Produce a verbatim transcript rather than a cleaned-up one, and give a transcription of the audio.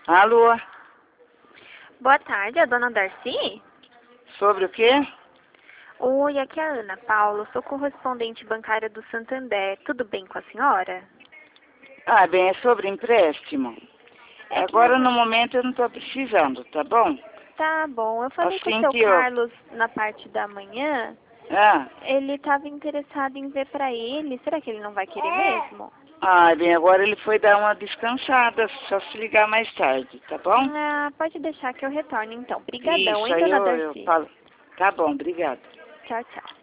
Alô? Boa tarde, a dona Darcy? Sobre o quê? Oi, aqui é a Ana Paula, sou correspondente bancária do Santander. Tudo bem com a senhora? Ah, bem, é sobre empréstimo. É que Agora, na... no momento, eu não estou precisando, tá bom? Tá bom, eu falei com o Assim seu que eu... Carlos na parte da manhã. Ah, Ele estava interessado em ver pra ele. Será que ele não vai querer mesmo? ah, bem, agora ele foi dar uma descansada, só se ligar mais tarde, tá bom? Ah, pode deixar que eu retorne então. Brigadão, Isso, hein, aí dona eu, eu Darcy? falo. Tá bom, obrigado. Tchau, tchau.